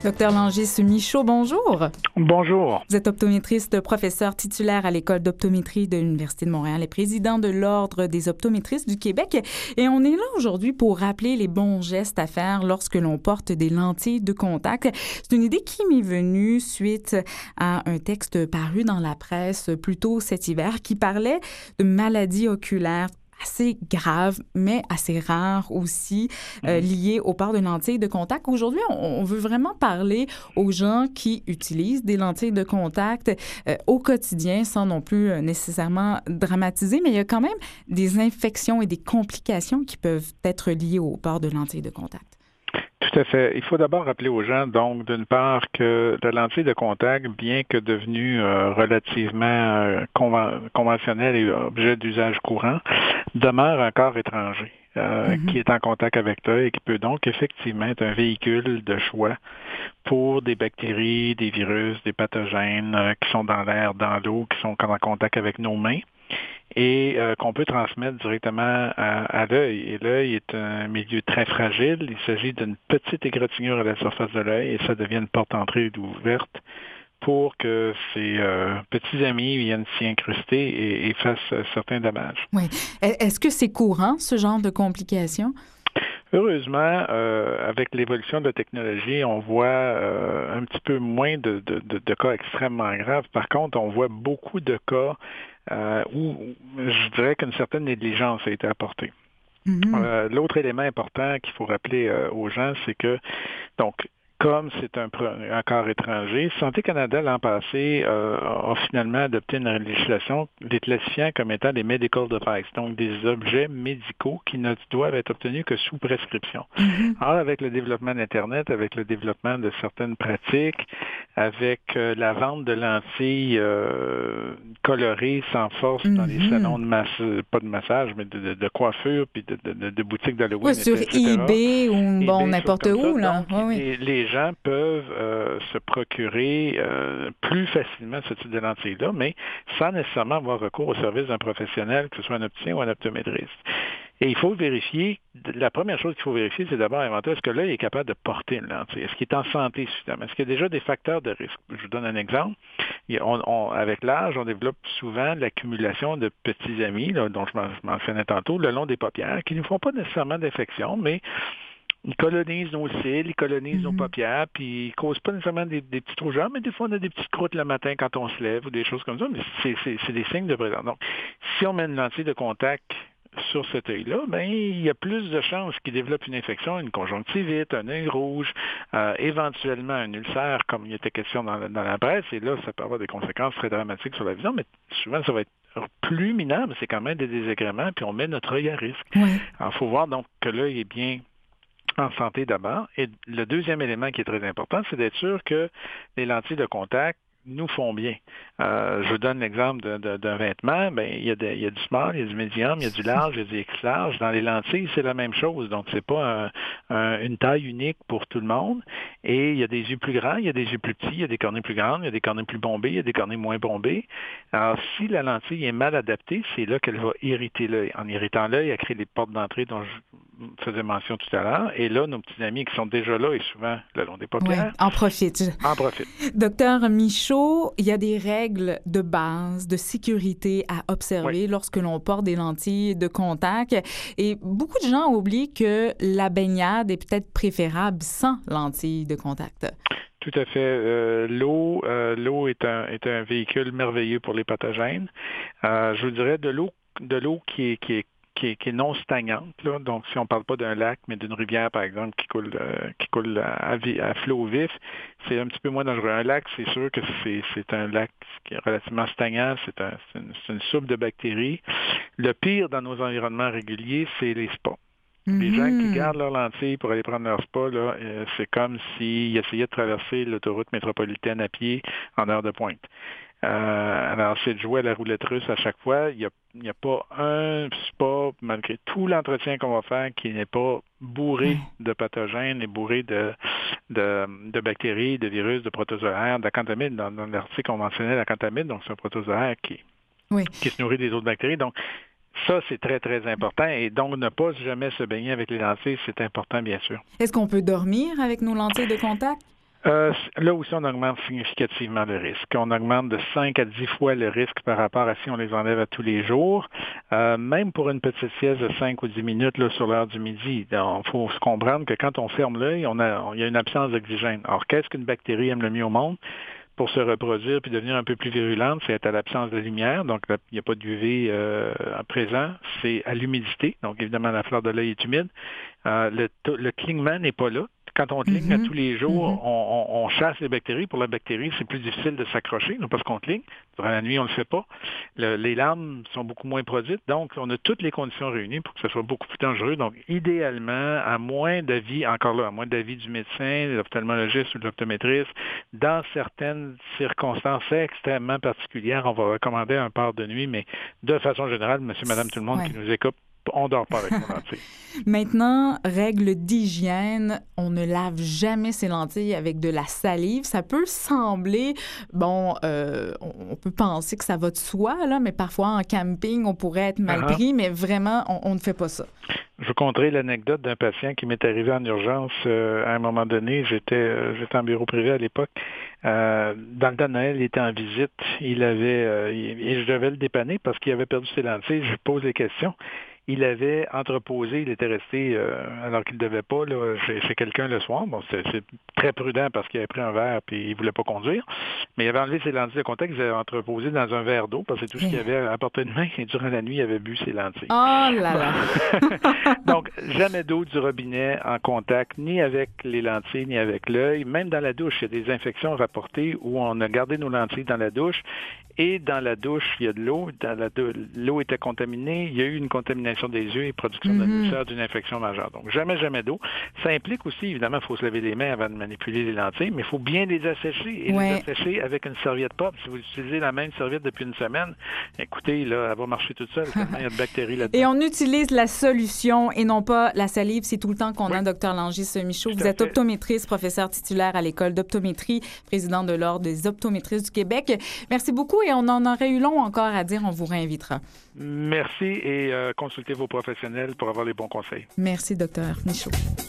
Docteur Langis-Michaud, bonjour. Bonjour. Vous êtes optométriste, professeur titulaire à l'École d'optométrie de l'Université de Montréal et président de l'Ordre des optométristes du Québec. Et on est là aujourd'hui pour rappeler les bons gestes à faire lorsque l'on porte des lentilles de contact. C'est une idée qui m'est venue suite à un texte paru dans la presse plus tôt cet hiver qui parlait de maladies oculaires assez grave, mais assez rare aussi, lié au port de lentilles de contact. Aujourd'hui, on veut vraiment parler aux gens qui utilisent des lentilles de contact au quotidien, sans non plus nécessairement dramatiser, mais il y a quand même des infections et des complications qui peuvent être liées au port de lentilles de contact. Tout à fait. Il faut d'abord rappeler aux gens, donc, d'une part, que la lentille de contact, bien que devenue relativement conventionnelle et objet d'usage courant, demeure un corps étranger qui est en contact avec l'œil et qui peut donc effectivement être un véhicule de choix pour des bactéries, des virus, des pathogènes qui sont dans l'air, dans l'eau, qui sont en contact avec nos mains et qu'on peut transmettre directement à l'œil. Et l'œil est un milieu très fragile. Il s'agit d'une petite égratignure à la surface de l'œil et ça devient une porte-entrée ouverte pour que ces petits amis viennent s'y incruster et fassent certains dommages. Oui. Est-ce que c'est courant, ce genre de complications? Heureusement, avec l'évolution de la technologie, on voit un petit peu moins de cas extrêmement graves. Par contre, on voit beaucoup de cas où je dirais qu'une certaine négligence a été apportée. L'autre élément important qu'il faut rappeler aux gens, c'est que, donc, comme c'est un corps étranger, Santé Canada, l'an passé, a finalement adopté une législation les classifiant comme étant des medical devices, donc des objets médicaux qui ne doivent être obtenus que sous prescription. Alors, avec le développement d'Internet, avec le développement de certaines pratiques, avec la vente de lentilles colorées sans force dans les salons de massage, pas de massage, mais de coiffure, puis de boutiques d'Halloween, oui, sur etc. eBay ou bon, n'importe où. Là. Donc, oui. Les gens peuvent se procurer plus facilement ce type de lentilles-là, mais sans nécessairement avoir recours au service d'un professionnel, que ce soit un opticien ou un optométriste. Et il faut vérifier, la première chose qu'il faut vérifier, c'est d'abord inventer, est-ce que l'œil est capable de porter une lentille? Est-ce qu'il est en santé suffisamment? Est-ce qu'il y a déjà des facteurs de risque? Je vous donne un exemple. Avec l'âge, on développe souvent l'accumulation de petits amis, là, dont je mentionnais tantôt, le long des paupières, qui ne font pas nécessairement d'infection, mais ils colonisent nos cils, ils colonisent nos paupières, puis ils ne causent pas nécessairement des petites rougeurs, mais des fois, on a des petites croûtes le matin quand on se lève ou des choses comme ça, mais c'est des signes de présence. Donc, si on met une lentille de contact sur cet œil-là, ben il y a plus de chances qu'il développe une infection, une conjonctivite, un œil rouge, éventuellement un ulcère, comme il était question dans la presse, et là, ça peut avoir des conséquences très dramatiques sur la vision, mais souvent, ça va être plus minable, mais c'est quand même des désagréments, puis on met notre œil à risque. Alors, il faut voir donc que l'œil est bien en santé d'abord. Et le deuxième élément qui est très important, c'est d'être sûr que les lentilles de contact nous font bien. Je vous donne l'exemple d'un vêtement. Il y a du small, il y a du medium, il y a du large, il y a du X large. Dans les lentilles, c'est la même chose. Donc, c'est pas une taille unique pour tout le monde. Et il y a des yeux plus grands, il y a des yeux plus petits, il y a des cornées plus grandes, il y a des cornées plus bombées, il y a des cornées moins bombées. Alors, si la lentille est mal adaptée, c'est là qu'elle va irriter l'œil. En irritant l'œil, elle crée les portes d'entrée dont je faisais mention tout à l'heure. Et là, nos petits amis qui sont déjà là, et souvent le long des paupières, en profitent. En profitent. Docteur Michaud, il y a des règles de base, de sécurité à observer lorsque l'on porte des lentilles de contact. Et beaucoup de gens oublient que la baignade est peut-être préférable sans lentilles de contact. Tout à fait. L'eau est un véhicule merveilleux pour les pathogènes. Je vous dirais de l'eau qui est non stagnante, là. Donc, si on ne parle pas d'un lac, mais d'une rivière, par exemple, qui coule à flot vif, c'est un petit peu moins dangereux. Un lac, c'est sûr que c'est un lac qui est relativement stagnant, c'est une soupe de bactéries. Le pire dans nos environnements réguliers, c'est les spas. Les gens qui gardent leurs lentilles pour aller prendre leur spa, là, c'est comme s'ils essayaient de traverser l'autoroute métropolitaine à pied en heure de pointe. Alors, c'est de jouer à la roulette russe à chaque fois. Il n'y a pas un spa, malgré tout l'entretien qu'on va faire, qui n'est pas bourré de pathogènes et bourré de bactéries, de virus, de protozoaires, d'acanthamide. Dans l'article, on mentionnait l'acanthamide, donc c'est un protozoaire qui se nourrit des autres bactéries. Donc, ça, c'est très, très important. Et donc, ne pas jamais se baigner avec les lentilles, c'est important, bien sûr. Est-ce qu'on peut dormir avec nos lentilles de contact? Là aussi, on augmente significativement le risque. On augmente de 5 à 10 fois le risque par rapport à si on les enlève à tous les jours. Même pour une petite sieste de 5 ou 10 minutes là, sur l'heure du midi, il faut se comprendre que quand on ferme l'œil, il y a une absence d'oxygène. Alors, qu'est-ce qu'une bactérie aime le mieux au monde? Pour se reproduire puis devenir un peu plus virulente, c'est à l'absence de lumière, donc il n'y a pas de UV à présent, c'est à l'humidité, donc évidemment la fleur de l'œil est humide. Le clignement n'est pas là. Quand on cligne à tous les jours, on chasse les bactéries. Pour la bactérie, c'est plus difficile de s'accrocher, non parce qu'on cligne. Durant la nuit, on ne le fait pas. Les larmes sont beaucoup moins produites. Donc, on a toutes les conditions réunies pour que ce soit beaucoup plus dangereux. Donc, idéalement, à moins d'avis du médecin, de l'ophtalmologiste ou de l'optométriste, dans certaines circonstances extrêmement particulières, on va recommander un port de nuit. Mais de façon générale, monsieur, madame, tout le monde qui nous écoute, on ne dort pas avec nos lentilles. Maintenant, règle d'hygiène, on ne lave jamais ses lentilles avec de la salive. Ça peut sembler, on peut penser que ça va de soi, là, mais parfois en camping, on pourrait être mal pris, mais vraiment, on ne fait pas ça. Je vous conterai l'anecdote d'un patient qui m'est arrivé en urgence à un moment donné. J'étais en bureau privé à l'époque. Dans le temps de Noël, il était en visite. Et je devais le dépanner parce qu'il avait perdu ses lentilles. Je lui pose les questions. Il avait entreposé, il était resté, alors qu'il ne devait pas, là, chez quelqu'un le soir. Bon, c'est très prudent parce qu'il avait pris un verre et il ne voulait pas conduire. Mais il avait enlevé ses lentilles de contact, il avait entreposé dans un verre d'eau parce que c'est tout ce qu'il avait à portée de main. Et durant la nuit, il avait bu ses lentilles. Oh là là! Donc, jamais d'eau du robinet en contact, ni avec les lentilles, ni avec l'œil. Même dans la douche, il y a des infections rapportées où on a gardé nos lentilles dans la douche. Et dans la douche, il y a de l'eau. L'eau était contaminée. Il y a eu une contamination des yeux et production de l'ulcère d'une infection majeure. Donc, jamais d'eau. Ça implique aussi, évidemment, il faut se laver les mains avant de manipuler les lentilles, mais il faut bien les assécher. Et les assécher avec une serviette propre. Si vous utilisez la même serviette depuis une semaine, écoutez, là, elle va marcher toute seule. Il y a de bactéries là-dedans. Et on utilise la solution et non pas la salive. C'est tout le temps qu'on a, Dr Langis-Michaud. Vous êtes optométriste, professeur titulaire à l'École d'optométrie, président de l'Ordre des optométristes du Québec. Merci beaucoup et on en aurait eu long encore à dire. On vous réinvitera. Merci et consultez vos professionnels pour avoir les bons conseils. Merci, Dr Michaud.